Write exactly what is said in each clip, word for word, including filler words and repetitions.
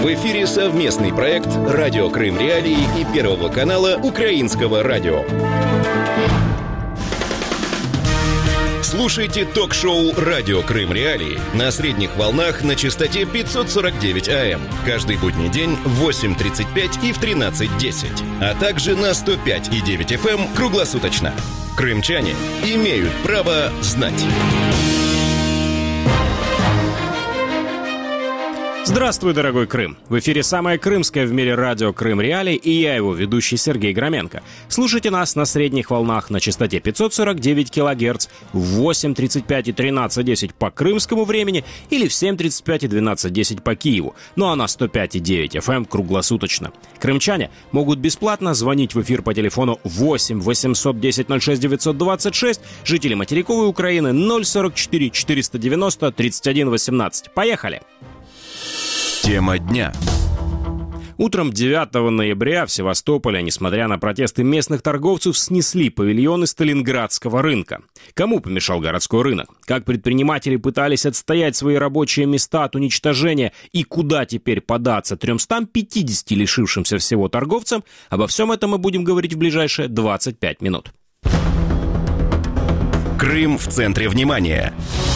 В эфире совместный проект «Радио Крым Реалии» и Первого канала Украинского радио. Слушайте ток-шоу «Радио Крым Реалии» на средних волнах на частоте пятьсот сорок девять АМ каждый будний день в восемь тридцать пять и в тринадцать десять, а также на сто пять и девять эф эм круглосуточно. Крымчане имеют право знать. Здравствуй, дорогой Крым! В эфире самое крымское в мире радио «Крым Реалии» и я, его ведущий Сергей Громенко. Слушайте нас на средних волнах на частоте пятьсот сорок девять килогерц в восемь тридцать пять и тринадцать десять по крымскому времени или в семь тридцать пять и двенадцать десять по Киеву, ну а на сто пять и девять эф эм круглосуточно. Крымчане могут бесплатно звонить в эфир по телефону восемь восемьсот десять ноль шесть девятьсот двадцать шесть, жители материковой Украины ноль сорок четыре четыреста девяносто тридцать один восемнадцать. Поехали! Тема дня. Утром девятого ноября в Севастополе, несмотря на протесты местных торговцев, снесли павильоны Сталинградского рынка. Кому помешал городской рынок? Как предприниматели пытались отстоять свои рабочие места от уничтожения и куда теперь податься тремстам пятидесяти лишившимся всего торговцам? Обо всем этом мы будем говорить в ближайшие двадцать пять минут. Крым в центре внимания.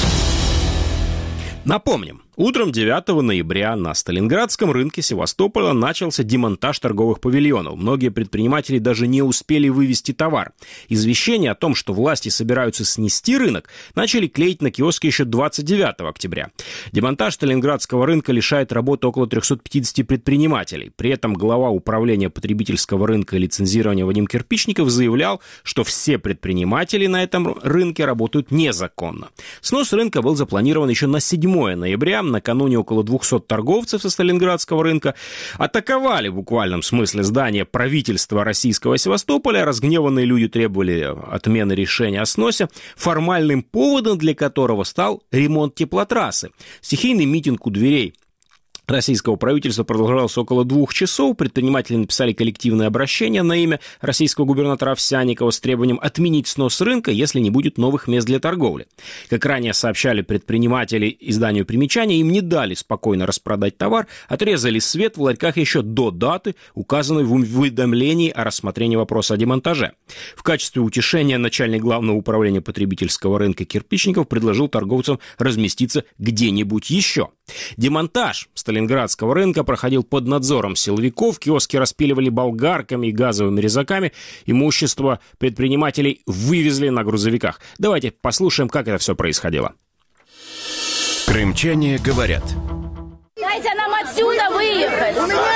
Напомним, утром девятого ноября на Сталинградском рынке Севастополя начался демонтаж торговых павильонов. Многие предприниматели даже не успели вывести товар. Извещение о том, что власти собираются снести рынок, начали клеить на киоски еще двадцать девятого октября. Демонтаж Сталинградского рынка лишает работы около триста пятьдесят предпринимателей. При этом глава управления потребительского рынка и лицензирования Вадим Кирпичников заявлял, что все предприниматели на этом рынке работают незаконно. Снос рынка был запланирован еще на седьмое ноября. Накануне около двухсот торговцев со Сталинградского рынка атаковали в буквальном смысле здание правительства российского Севастополя. Разгневанные люди требовали отмены решения о сносе, формальным поводом для которого стал ремонт теплотрассы. Стихийный митинг у дверей российского правительства продолжался около двух часов. Предприниматели написали коллективное обращение на имя российского губернатора Овсянникова с требованием отменить снос рынка, если не будет новых мест для торговли. Как ранее сообщали предприниматели изданию «Примечания», им не дали спокойно распродать товар, отрезали свет в ларьках еще до даты, указанной в уведомлении о рассмотрении вопроса о демонтаже. В качестве утешения начальник главного управления потребительского рынка Кирпичников предложил торговцам разместиться где-нибудь еще. Демонтаж Сталинградского рынка проходил под надзором силовиков, киоски распиливали болгарками и газовыми резаками, имущество предпринимателей вывезли на грузовиках. Давайте послушаем, как это все происходило. Крымчане говорят. Дайте нам отсюда выехать.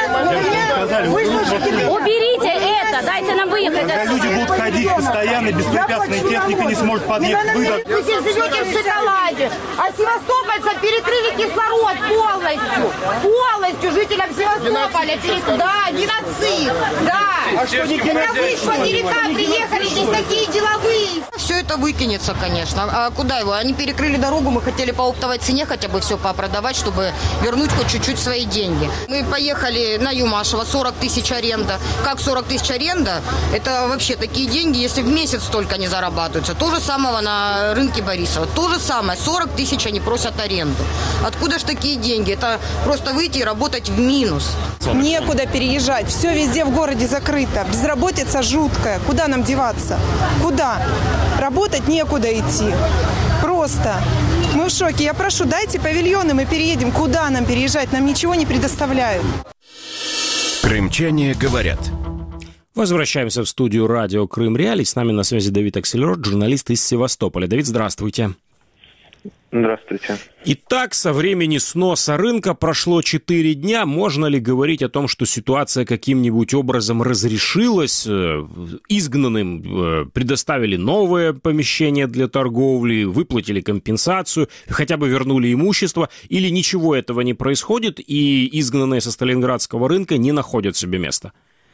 Уберите это, дайте нам выехать отсюда. Люди будут ходить постоянно, беспрепятственно, техника не сможет подъехать. Вы живете в шоколаде, а севастопольцам перекрыли кислород полностью. Полностью жителям Севастополя. Да, геноцид. Да. А что не Это вы с материка приехали, здесь такие деловые. Все это выкинется, конечно. А куда его? Они перекрыли дорогу, мы хотели по оптовой цене хотя бы все попродавать, чтобы вернуть хоть чуть-чуть свои деньги. Мы поехали на Юмашево, сорок тысяч аренда. Как сорок тысяч аренда? Это вообще такие деньги, если в месяц столько не зарабатываются. То же самое на рынке Борисова. То же самое, сорок тысяч они просят аренду. Откуда ж такие деньги? Это просто выйти и работать в минус. Некуда переезжать, все везде в городе закрыто. Безработица жуткая. Куда нам деваться? Куда? Работать некуда идти. Просто. Мы в шоке. Я прошу, дайте павильоны, мы переедем. Куда нам переезжать? Нам ничего не предоставляют. Крымчане говорят. Возвращаемся в студию радио «Крым Реалии». С нами на связи Давид Аксельрод, журналист из Севастополя. Давид, здравствуйте. Здравствуйте. Итак, со времени сноса рынка прошло четыре дня. Можно ли говорить о том, что ситуация каким-нибудь образом разрешилась? Изгнанным предоставили новое помещение для торговли, выплатили компенсацию, хотя бы вернули имущество? Или ничего этого не происходит, и изгнанные со Сталинградского рынка не находят себе места?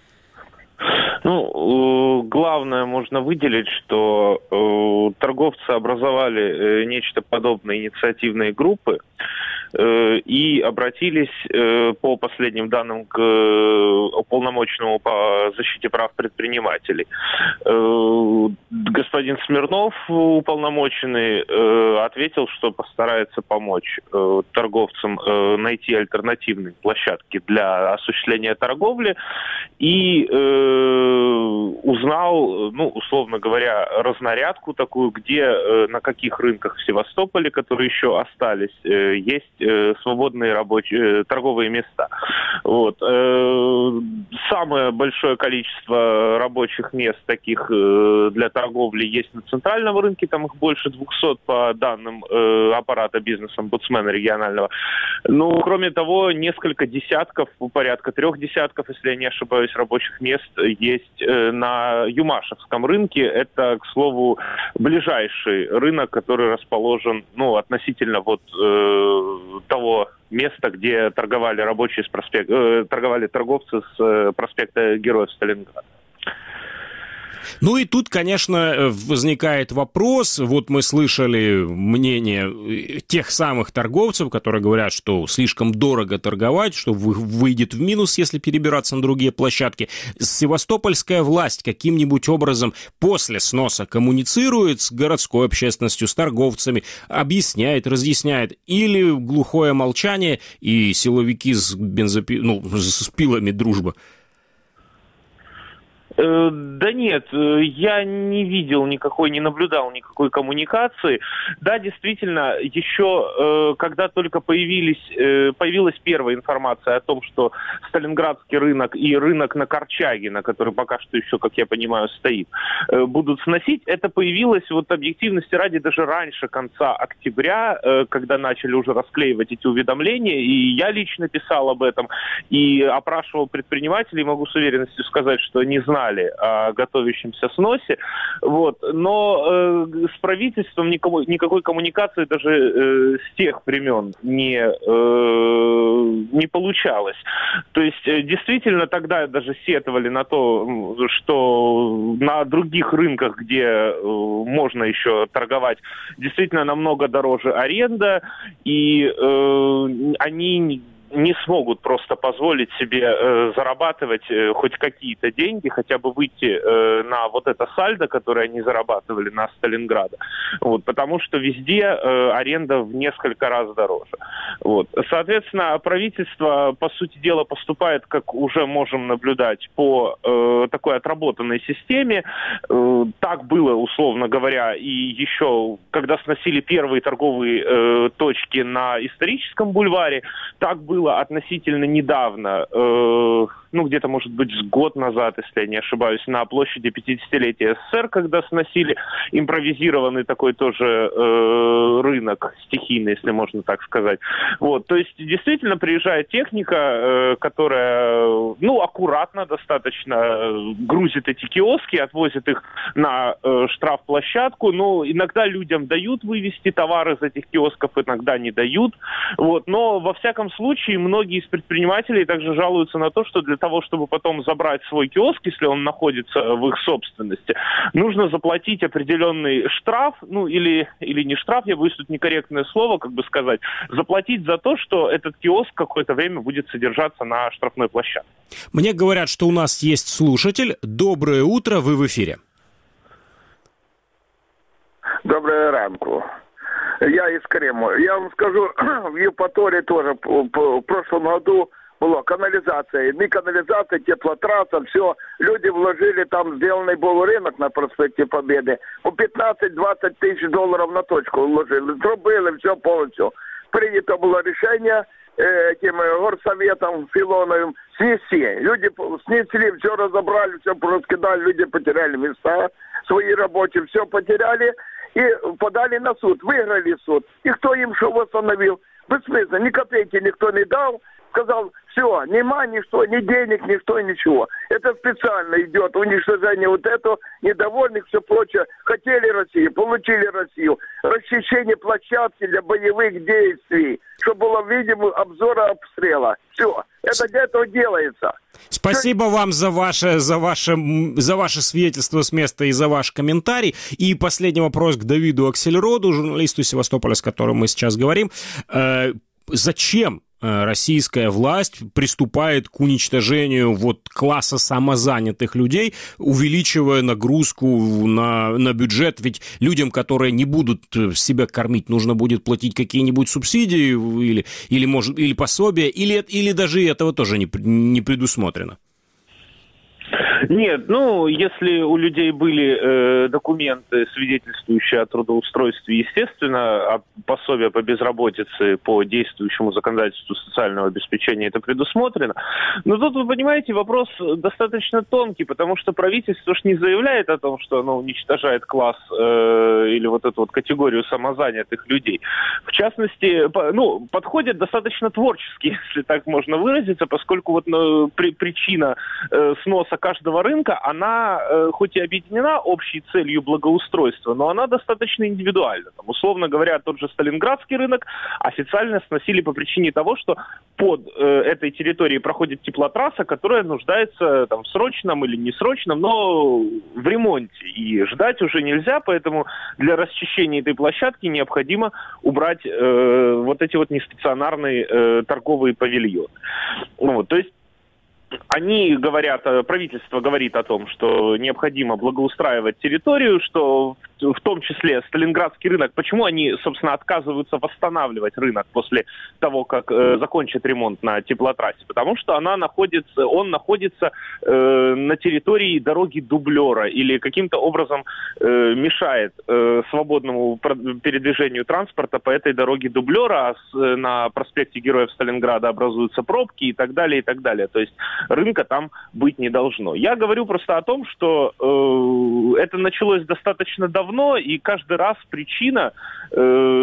Ну, главное можно выделить, что э, торговцы образовали э, нечто подобное инициативные группы, и обратились по последним данным к уполномоченному по защите прав предпринимателей. Господин Смирнов, уполномоченный, ответил, что постарается помочь торговцам найти альтернативные площадки для осуществления торговли и узнал, ну, условно говоря, разнарядку такую, где, на каких рынках в Севастополе, которые еще остались, есть свободные рабочие торговые места. Вот. Самое большое количество рабочих мест таких для торговли есть на центральном рынке, там их больше двухсот по данным аппарата бизнес-омбудсмена регионального. Ну, кроме того, несколько десятков, порядка трех десятков, если я не ошибаюсь, рабочих мест есть на Юмашевском рынке. Это, к слову, ближайший рынок, который расположен, ну, относительно вот э, того места, где торговали рабочие с проспекта, э, торговали торговцы с э, проспекта Героев Сталинграда. Ну и тут, конечно, возникает вопрос. Вот мы слышали мнение тех самых торговцев, которые говорят, что слишком дорого торговать, что выйдет в минус, если перебираться на другие площадки. Севастопольская власть каким-нибудь образом после сноса коммуницирует с городской общественностью, с торговцами, объясняет, разъясняет, или глухое молчание и силовики с бензопи... ну, с пилами дружба? Да нет, я не видел никакой, не наблюдал никакой коммуникации. Да, действительно, еще когда только появились, появилась первая информация о том, что Сталинградский рынок и рынок на Корчагина, который пока что еще, как я понимаю, стоит, будут сносить, это появилось, вот объективности ради, даже раньше конца октября, когда начали уже расклеивать эти уведомления, и я лично писал об этом, и опрашивал предпринимателей, могу с уверенностью сказать, что не знаю о готовящемся сносе, вот, но э, с правительством никого, никакой коммуникации даже э, с тех времен не, э, не получалось. То есть, э, действительно, тогда даже сетовали на то, что на других рынках, где э, можно еще торговать, действительно намного дороже аренда, и э, они не смогут просто позволить себе э, зарабатывать э, хоть какие-то деньги, хотя бы выйти э, на вот это сальдо, которое они зарабатывали на Сталинграда. Вот, потому что везде э, аренда в несколько раз дороже. Вот. Соответственно, правительство, по сути дела, поступает, как уже можем наблюдать, по э, такой отработанной системе. Э, так было, условно говоря, и еще, когда сносили первые торговые э, точки на Историческом бульваре, так было относительно недавно, э, ну, где-то, может быть, с год назад, если я не ошибаюсь, на площади пятидесятилетия СССР, когда сносили импровизированный такой тоже э, рынок, стихийный, если можно так сказать. Вот, то есть, действительно, приезжает техника, э, которая, ну, аккуратно достаточно грузит эти киоски, отвозит их на э, штрафплощадку, но иногда людям дают вывести товары из этих киосков, иногда не дают, вот, но, во всяком случае, многие из предпринимателей также жалуются на то, что для того, чтобы потом забрать свой киоск, если он находится в их собственности, нужно заплатить определенный штраф, ну или, или не штраф, я боюсь, тут некорректное слово, как бы сказать, заплатить за то, что этот киоск какое-то время будет содержаться на штрафной площадке. Мне говорят, что у нас есть слушатель. Доброе утро, вы в эфире. Доброе ранку. Я из Крыма. Я вам скажу, в Евпатории тоже в прошлом году была канализация. Не канализация, теплотрасса, все. Люди вложили, там сделанный был рынок на проспекте Победы. По пятнадцать-двадцать тысяч долларов на точку вложили. Трубили, все полностью. Принято было решение этим горсоветом Филоновым снести. Люди снесли, все разобрали, все раскидали, люди потеряли места свои рабочие, все потеряли. И подали на суд, выиграли суд. И кто им что восстановил? Бессмысленно, ни копейки никто не дал. Сказал, все, нема ничто, ни денег, ничто, ничего. Это специально идет уничтожение вот этого, недовольных, все прочее. Хотели Россию, получили Россию. Расчищение площадки для боевых действий, чтобы было видимо обзора обстрела. Все, это для этого делается. Спасибо вам за ваше, за, ваше, за ваше свидетельство с места и за ваш комментарий. И последний вопрос к Давиду Аксельроду, журналисту Севастополя, с которым мы сейчас говорим. зачем российская власть приступает к уничтожению вот класса самозанятых людей, увеличивая нагрузку на, на бюджет? Ведь людям, которые не будут себя кормить, нужно будет платить какие-нибудь субсидии или, или, может, или пособия, или, или даже этого тоже не, не предусмотрено. Нет, ну, если у людей были э, документы, свидетельствующие о трудоустройстве, естественно, а пособие по безработице по действующему законодательству социального обеспечения это предусмотрено. Но тут, вы понимаете, вопрос достаточно тонкий, потому что правительство ж не заявляет о том, что оно уничтожает класс э, или вот эту вот категорию самозанятых людей. В частности, по, ну, подходит достаточно творчески, если так можно выразиться, поскольку вот ну, при, причина э, сноса каждого рынка, она э, хоть и объединена общей целью благоустройства, но она достаточно индивидуальна. Там, условно говоря, тот же Сталинградский рынок официально сносили по причине того, что под э, этой территорией проходит теплотрасса, которая нуждается там, в срочном или несрочном, но в ремонте. И ждать уже нельзя, поэтому для расчищения этой площадки необходимо убрать э, вот эти вот нестационарные э, торговые павильоны. Вот, то есть они говорят, правительство говорит о том, что необходимо благоустраивать территорию, что в, в том числе Сталинградский рынок, почему они, собственно, отказываются восстанавливать рынок после того, как э, закончат ремонт на теплотрассе, потому что она находится, он находится э, на территории дороги дублера или каким-то образом э, мешает э, свободному передвижению транспорта по этой дороге дублера, а с, на проспекте Героев Сталинграда образуются пробки и так далее, и так далее. То есть рынка там быть не должно. Я говорю просто о том, что э, это началось достаточно давно, и каждый раз причина, э,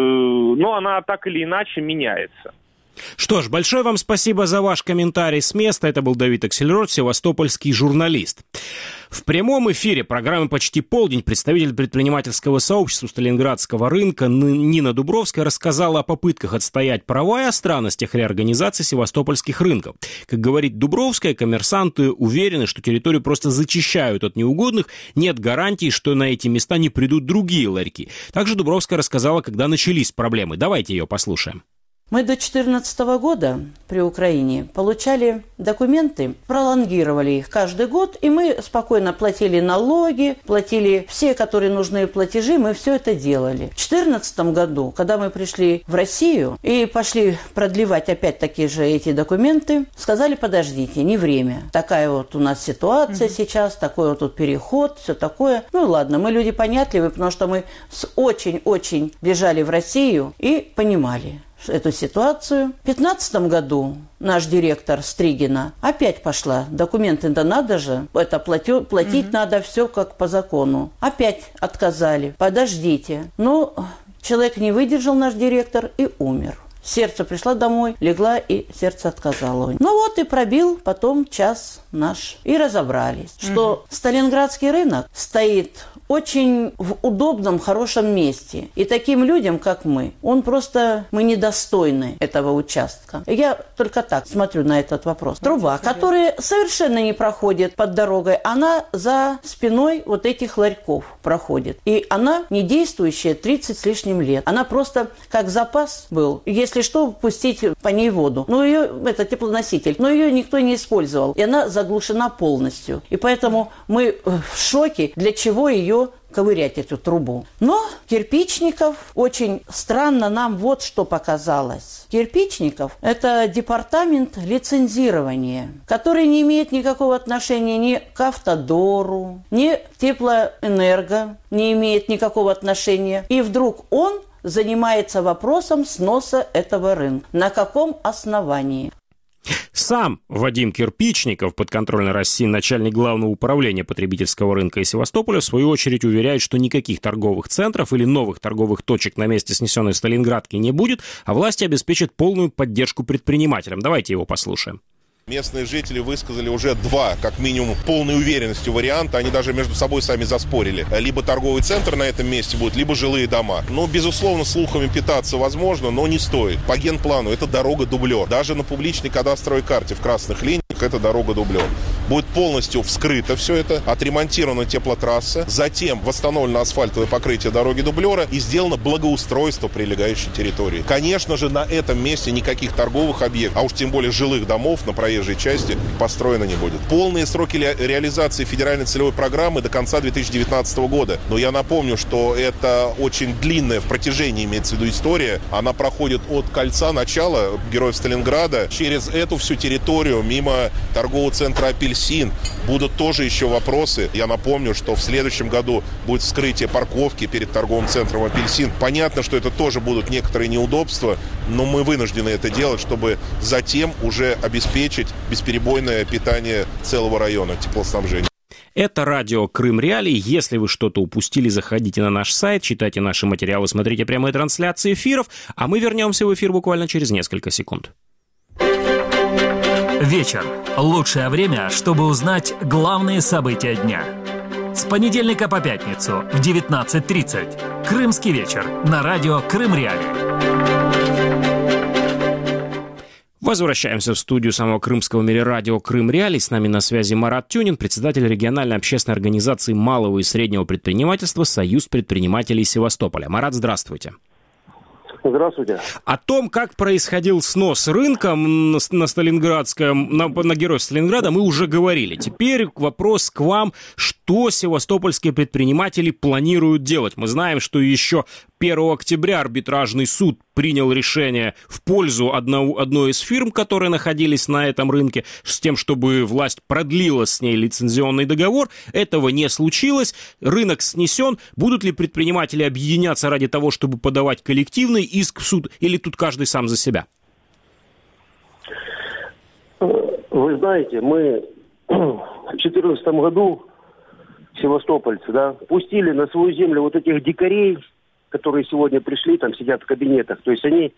ну, она так или иначе меняется. Что ж, большое вам спасибо за ваш комментарий с места. Это был Давид Аксельрод, севастопольский журналист. В прямом эфире программы «Почти полдень» представитель предпринимательского сообщества Сталинградского рынка Нина Дубровская рассказала о попытках отстоять права и о странностях реорганизации севастопольских рынков. Как говорит Дубровская, коммерсанты уверены, что территорию просто зачищают от неугодных, нет гарантий, что на эти места не придут другие ларьки. Также Дубровская рассказала, когда начались проблемы. Давайте ее послушаем. Мы до две тысячи четырнадцатого года при Украине получали документы, пролонгировали их каждый год, и мы спокойно платили налоги, платили все, которые нужны платежи, мы все это делали. В две тысячи четырнадцатом году, когда мы пришли в Россию и пошли продлевать опять такие же эти документы, сказали: подождите, не время. Такая вот у нас ситуация mm-hmm. сейчас, такой вот тут переход, все такое. Ну ладно, мы люди понятливые, потому что мы очень-очень бежали в Россию и понимали эту ситуацию. В две тысячи пятнадцатом году наш директор Стригина опять пошла. Документы-то надо же, это платю, платить mm-hmm. надо все как по закону. Опять отказали. Подождите. Ну, человек не выдержал, наш директор, и умер. Сердце пришла домой, легла, и сердце отказало. Ну вот и пробил потом час наш. И разобрались, mm-hmm. что Сталинградский рынок стоит очень в удобном, хорошем месте. И таким людям, как мы, он просто, мы недостойны этого участка. Я только так смотрю на этот вопрос. Труба, которая совершенно не проходит под дорогой, она за спиной вот этих ларьков проходит. И она не действующая тридцать с лишним лет. Она просто как запас был. Если что, пустить по ней воду. Но ее, это теплоноситель, но ее никто не использовал. И она заглушена полностью. И поэтому мы в шоке, для чего ее ковырять, эту трубу. Но Кирпичников, очень странно нам вот что показалось. Кирпичников – это департамент лицензирования, который не имеет никакого отношения ни к Автодору, ни к Теплоэнерго, не имеет никакого отношения. И вдруг он занимается вопросом сноса этого рынка. На каком основании? Сам Вадим Кирпичников, подконтрольной России начальник Главного управления потребительского рынка и Севастополя, в свою очередь уверяет, что никаких торговых центров или новых торговых точек на месте снесенной Сталинградки не будет, а власти обеспечат полную поддержку предпринимателям. Давайте его послушаем. Местные жители высказали уже два, как минимум, полной уверенностью варианта. Они даже между собой сами заспорили. Либо торговый центр на этом месте будет, либо жилые дома. Ну, безусловно, слухами питаться возможно, но не стоит. По генплану это дорога-дублер. Даже на публичной кадастровой карте в красных линиях это дорога-дублер. будет полностью вскрыто все это, отремонтирована теплотрасса, затем восстановлено асфальтовое покрытие дороги дублера и сделано благоустройство прилегающей территории. Конечно же, на этом месте никаких торговых объектов, а уж тем более жилых домов на проезжей части построено не будет. Полные сроки ре- реализации федеральной целевой программы до конца две тысячи девятнадцатого года. Но я напомню, что это очень длинная в протяжении, имеется в виду, история. Она проходит от кольца начала Героев Сталинграда через эту всю территорию, мимо торгового центра «Апельсин». Будут тоже еще вопросы. Я напомню, что в следующем году будет вскрытие парковки перед торговым центром «Апельсин». Понятно, что это тоже будут некоторые неудобства, но мы вынуждены это делать, чтобы затем уже обеспечить бесперебойное питание целого района, теплоснабжения. Это радио Крым Реалии. Если вы что-то упустили, заходите на наш сайт, читайте наши материалы, смотрите прямые трансляции эфиров, а мы вернемся в эфир буквально через несколько секунд. Вечер. Лучшее время, чтобы узнать главные события дня. С понедельника по пятницу в девятнадцать тридцать. Крымский вечер на радио Крым Реалии. Возвращаемся в студию самого крымского в мире радио Крым Реалии. С нами на связи Марат Тюнин, председатель региональной общественной организации малого и среднего предпринимательства «Союз предпринимателей Севастополя». Марат, здравствуйте. Здравствуйте. О том, как происходил снос рынка на, на Сталинградском, на, на Героев Сталинграда, мы уже говорили. Теперь вопрос к вам. Что севастопольские предприниматели планируют делать? Мы знаем, что еще первого октября арбитражный суд принял решение в пользу одного, одной из фирм, которые находились на этом рынке, с тем, чтобы власть продлила с ней лицензионный договор. Этого не случилось. Рынок снесен. Будут ли предприниматели объединяться ради того, чтобы подавать коллективный иск в суд, или тут каждый сам за себя? Вы знаете, мы в две тысячи четырнадцатом году севастопольцы, да, пустили на свою землю вот этих дикарей, которые сегодня пришли, там сидят в кабинетах. То есть они,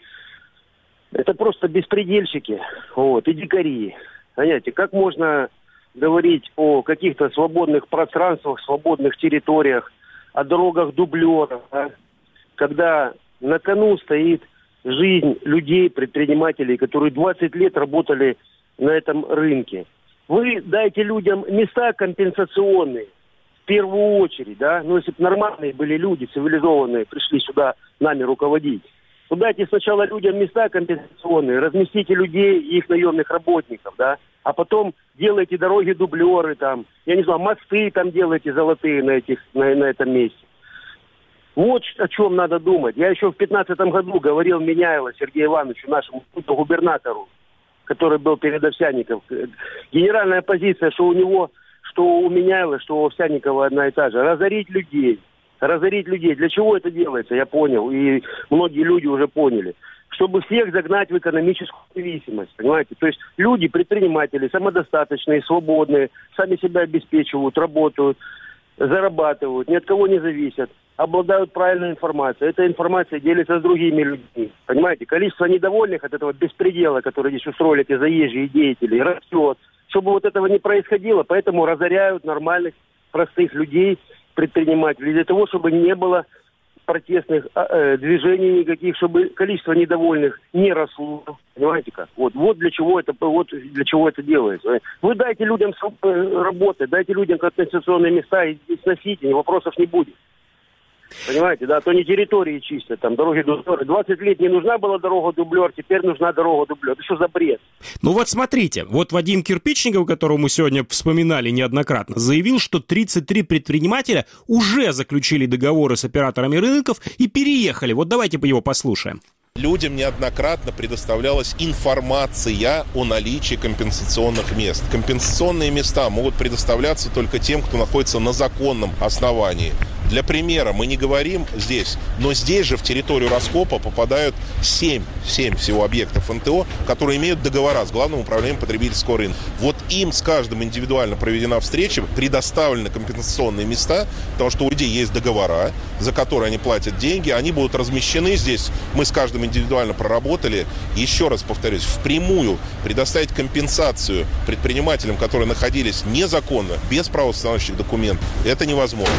это просто беспредельщики, вот, и дикари. Понимаете, как можно говорить о каких-то свободных пространствах, свободных территориях, о дорогах дублеров, да, когда на кону стоит жизнь людей, предпринимателей, которые двадцать лет работали на этом рынке. Вы дайте людям места компенсационные, в первую очередь, да, ну, если бы нормальные были люди, цивилизованные, пришли сюда нами руководить, то дайте сначала людям места компенсационные, разместите людей и их наемных работников, да, а потом делайте дороги-дублеры там, я не знаю, мосты там делайте золотые на, этих, на, на этом месте. Вот о чем надо думать. Я еще в пятнадцатом году говорил Миняйло Сергею Ивановичу, нашему губернатору, который был перед Овсянников. Генеральная позиция, что у него, что у Миняйло, что у Овсянникова одна и та же. Разорить людей. Разорить людей. Для чего это делается, я понял. И многие люди уже поняли. Чтобы всех загнать в экономическую зависимость. Понимаете? То есть люди, предприниматели, самодостаточные, свободные, сами себя обеспечивают, работают, зарабатывают, ни от кого не зависят, обладают правильной информацией. Эта информация делится с другими людьми. Понимаете, количество недовольных от этого беспредела, который здесь устроили эти заезжие деятели, растет. Чтобы вот этого не происходило, поэтому разоряют нормальных, простых людей, предпринимателей, для того, чтобы не было протестных э, движений никаких, чтобы количество недовольных не росло. Понимаете как? Вот, вот для чего это, вот для чего это делается. Вы дайте людям работать, дайте людям компенсационные места и сносите, вопросов не будет. Понимаете, да, то не территории чистят, там дороги дублеры. двадцать лет не нужна была дорога-дублер, теперь нужна дорога-дублер. Это что за бред? Ну вот смотрите, вот Вадим Кирпичников, которого мы сегодня вспоминали неоднократно, заявил, что тридцать три предпринимателя уже заключили договоры с операторами рынков и переехали. Вот давайте по его послушаем. Людям неоднократно предоставлялась информация о наличии компенсационных мест. Компенсационные места могут предоставляться только тем, кто находится на законном основании. Для примера, мы не говорим здесь, но здесь же в территорию раскопа попадают семь, семь всего объектов эн тэ о, которые имеют договора с Главным управлением потребительского рынка. Вот им с каждым индивидуально проведена встреча, предоставлены компенсационные места, потому что у людей есть договора, за которые они платят деньги, они будут размещены здесь. Мы с каждым индивидуально проработали. Еще раз повторюсь, впрямую предоставить компенсацию предпринимателям, которые находились незаконно, без правоустанавливающих документов, это невозможно.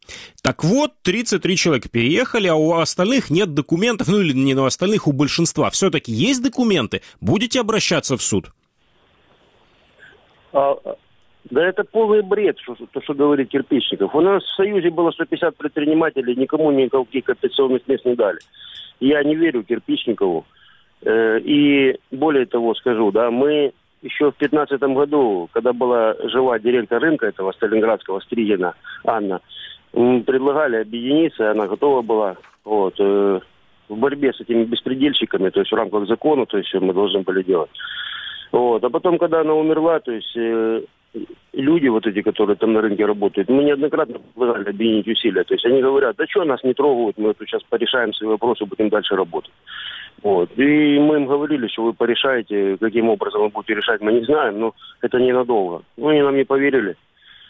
Так вот, тридцать три человека переехали, а у остальных нет документов, ну или не у остальных, у большинства. Все-таки есть документы? Будете обращаться в суд? А, Да это полный бред, что, то, что говорит Кирпичников. У нас в Союзе было сто пятьдесят предпринимателей, никому никаких компенсационных мест не дали. Я не верю Кирпичникову. Э, и более того скажу, да, мы еще в пятнадцатом году, когда была жива директор рынка этого сталинградского, Стригина Анна, предлагали объединиться, она готова была. Вот, э, в борьбе с этими беспредельщиками, то есть в рамках закона, то есть мы должны были делать. Вот. А потом, когда она умерла, то есть э, люди вот эти, которые там на рынке работают, мы неоднократно предлагали объединить усилия. То есть они говорят, да что нас не трогают, мы тут сейчас порешаем свои вопросы, будем дальше работать. Вот. И мы им говорили, что вы порешаете, каким образом вы будете решать, мы не знаем, но это ненадолго. Ну, они нам не поверили.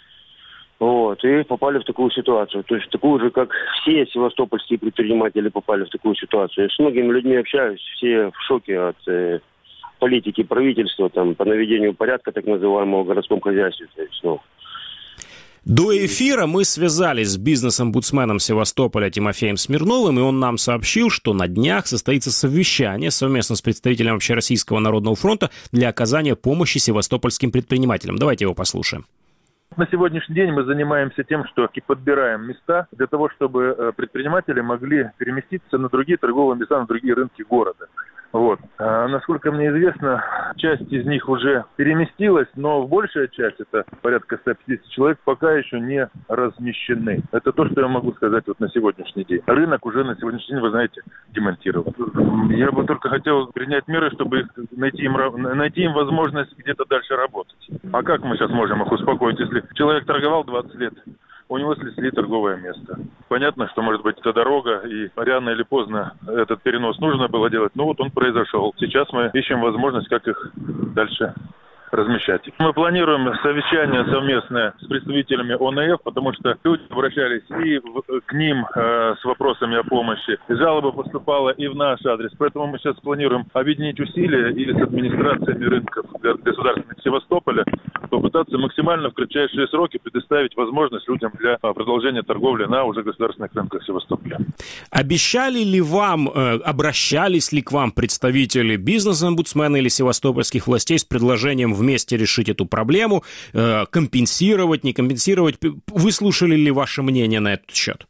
Вот, и попали в такую ситуацию. То есть такую же, как все севастопольские предприниматели попали в такую ситуацию. Я с многими людьми общаюсь, все в шоке от э, политики правительства там, по наведению порядка, так называемого, в городском хозяйстве. То есть, ну... До эфира мы связались с бизнес-омбудсменом Севастополя Тимофеем Смирновым, и он нам сообщил, что на днях состоится совещание совместно с представителем Общероссийского народного фронта для оказания помощи севастопольским предпринимателям. Давайте его послушаем. На сегодняшний день мы занимаемся тем, что и подбираем места для того, чтобы предприниматели могли переместиться на другие торговые места, на другие рынки города. Вот. А, насколько мне известно, часть из них уже переместилась, но большая часть, это порядка сто пятьдесят человек, пока еще не размещены. Это то, что я могу сказать вот на сегодняшний день. Рынок уже на сегодняшний день, вы знаете, демонтирован. Я бы только хотел принять меры, чтобы их, найти, им, найти им возможность где-то дальше работать. А как мы сейчас можем их успокоить, если человек торговал двадцать лет? У него снесли торговое место. Понятно, что, может быть, это дорога, и рано или поздно этот перенос нужно было делать, но вот он произошел. Сейчас мы ищем возможность, как их дальше размещать. Мы планируем совещание совместное с представителями О Н Ф, потому что люди обращались и в, к ним э, с вопросами о помощи. Жалоба поступала и в наш адрес. Поэтому мы сейчас планируем объединить усилия и с администрациями рынков государственных Севастополя попытаться максимально в кратчайшие сроки предоставить возможность людям для продолжения торговли на уже государственных рынках Севастополя. Обещали ли вам, э, обращались ли к вам представители бизнес-омбудсмена или севастопольских властей с предложением вместе решить эту проблему, э, компенсировать, не компенсировать? Выслушали ли ваше мнение на этот счет?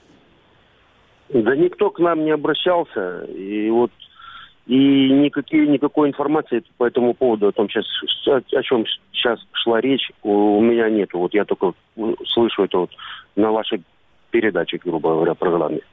Да никто к нам не обращался, и вот и никакие, никакой информации по этому поводу, о том, сейчас, о, о чем сейчас шла речь, у, у меня нету. Вот я только слышу это вот на вашей передаче, грубо говоря, программе.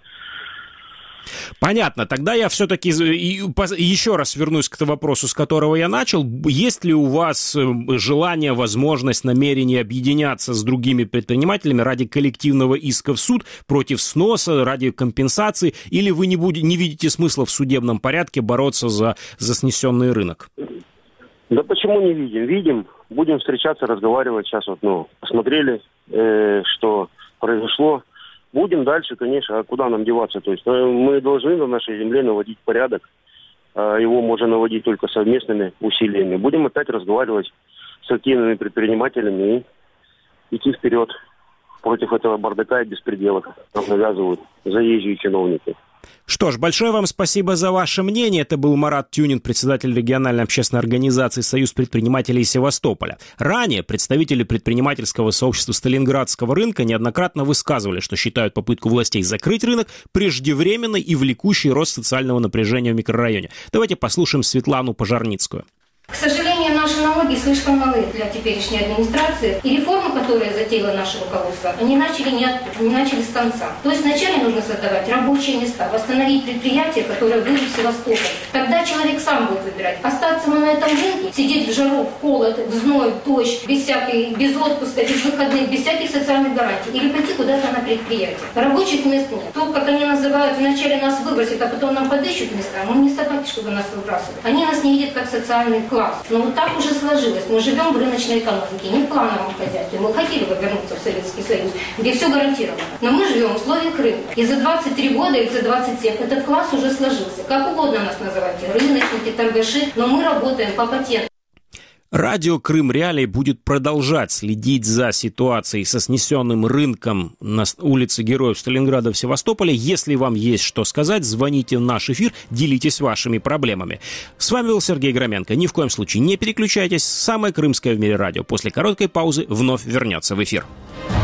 Понятно. Тогда я все-таки еще раз вернусь к вопросу, с которого я начал. Есть ли у вас желание, возможность, намерение объединяться с другими предпринимателями ради коллективного иска в суд против сноса, ради компенсации, или вы не, будете, не видите смысла в судебном порядке бороться за, за снесенный рынок? Да почему не видим? Видим. Будем встречаться, разговаривать. Сейчас вот, ну, посмотрели, э, что произошло. Будем дальше, конечно, а куда нам деваться? То есть мы должны на нашей земле наводить порядок. Его можно наводить только совместными усилиями. Будем опять разговаривать с активными предпринимателями и идти вперед против этого бардака и беспредела, как навязывают заезжие чиновники. Что ж, большое вам спасибо за ваше мнение. Это был Марат Тюнин, председатель региональной общественной организации «Союз предпринимателей Севастополя». Ранее представители предпринимательского сообщества Сталинградского рынка неоднократно высказывали, что считают попытку властей закрыть рынок преждевременной и влекущей рост социального напряжения в микрорайоне. Давайте послушаем Светлану Пожарницкую. К сожалению, наши налоги слишком малы для теперешней администрации, и реформы, которые затеяло наше руководство, они начали не, от, не начали с конца. То есть вначале нужно создавать рабочие места, восстановить предприятия, которые были в Севастополе. Тогда человек сам будет выбирать, остаться мы на этом рынке, сидеть в жару, в холод, в зной, в дождь, без всякой, без отпуска, без выходных, без всяких социальных гарантий, или пойти куда-то на предприятие. Рабочих мест нет. То, как они называют, вначале нас выбросят, а потом нам подыщут места, мы не собаки, чтобы нас выбрасывать. Они нас не видят как социальный класс. Но вот так уже сложилось. Мы живем в рыночной экономике, не в плановом хозяйстве. Мы хотели бы вернуться в Советский Союз, где все гарантировано. Но мы живем в условиях рынка. И за двадцать три года, и за двадцать семь этот класс уже сложился. Как угодно нас называйте, рыночники, торгаши, но мы работаем по патенту. Радио «Крым Реалии» будет продолжать следить за ситуацией со снесенным рынком на улице Героев Сталинграда в Севастополе. Если вам есть что сказать, звоните в наш эфир, делитесь вашими проблемами. С вами был Сергей Громенко. Ни в коем случае не переключайтесь. Самое крымское в мире радио после короткой паузы вновь вернется в эфир.